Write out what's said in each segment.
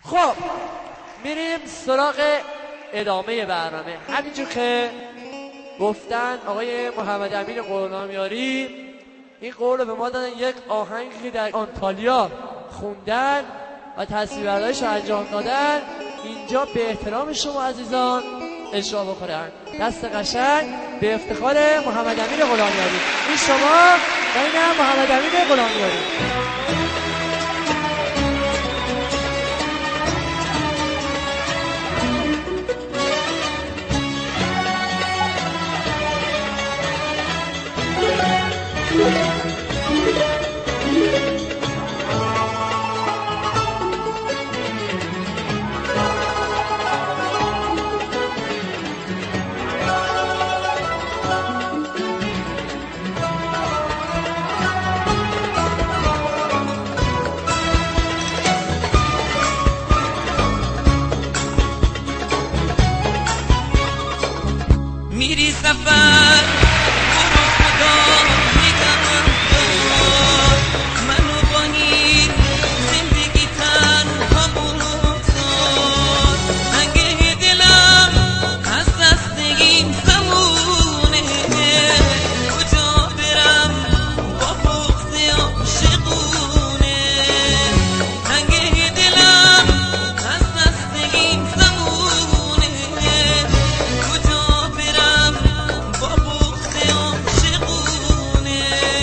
خب میریم سراغ ادامه برنامه. همینجور که گفتن آقای محمد امین غلامیاری این قول رو به ما دادن، یک آهنگی که در آنتالیا خوندن و تصویربرداریش رو انجام دادن اینجا به احترام شما عزیزان اجرا بکنن. دست قشنگ به افتخار محمد امین غلامیاری. این شما و اینم محمد امین غلامیاری. میری سفر برو خدا میگم منو با این زندگی تنها بگذار. اگه دلم از دست این زمونه کجا برم با بغض عاشقونه. اگه دلم از دست این زمونه کجا برم با بغض عاشقونه.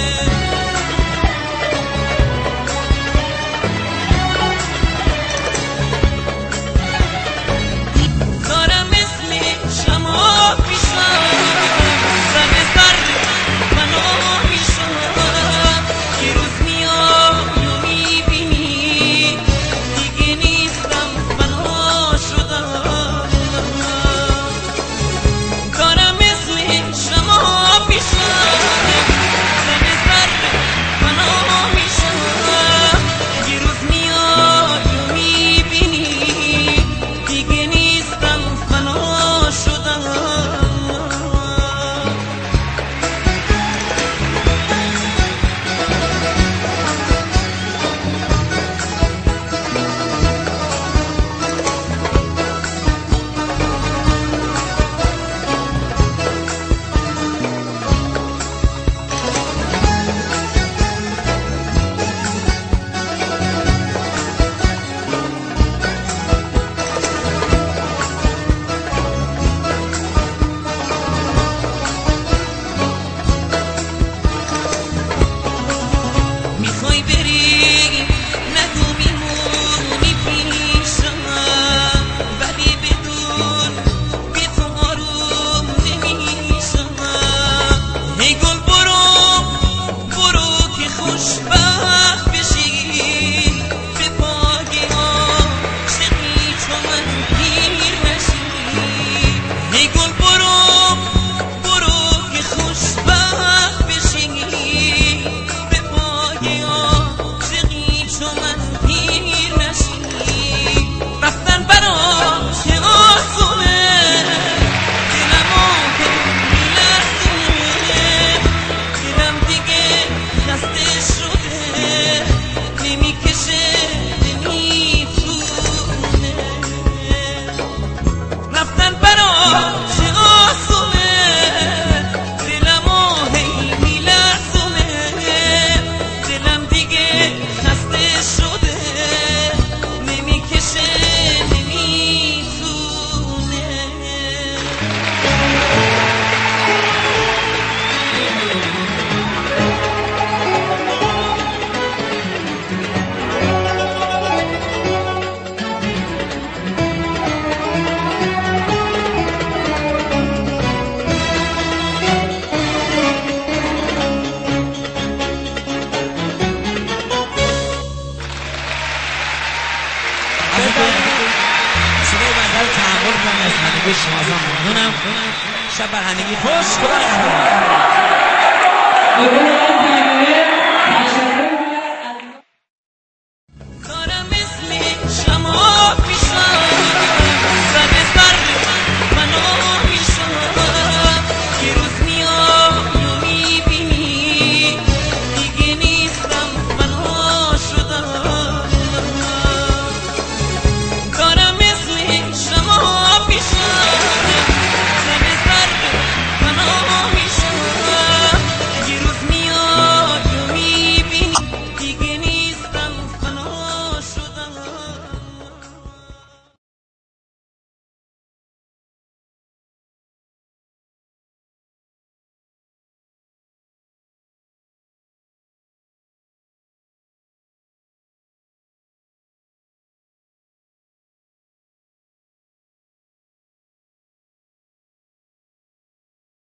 دارم اسم شما پیشم زن سر منو میشم. یه روز میای و میبینی دیگه نیستم فنا شدم. دارم اسم شما پیشم زن سر منو میشم. یه روز میای و میبینی دیگه نیستم فنا شدم. میخوای بری نگو میمونی پیشم ولی بدون بی تو آروم نمیشم. ای گل برو برو که خوشبخت بشی به پای عاشقی چون من پیر نشی. ای گل برو برو که خوشبخت بشی به پای عاشقی چون من پیر نشی. رفتن برام چه آسونه دلمو که میلرزونه. دلم دیگه خسته شده نمیکشه نمیتونه. رفتن برام چه آسونه دلمو هی میلرزونه. دلم دیگه خسته شده نمیکشه نمیتونه. صدای بنده رو تحمل کنم از همگی شما ممنونم. شب بر همگی خوش. خدا نگهدار.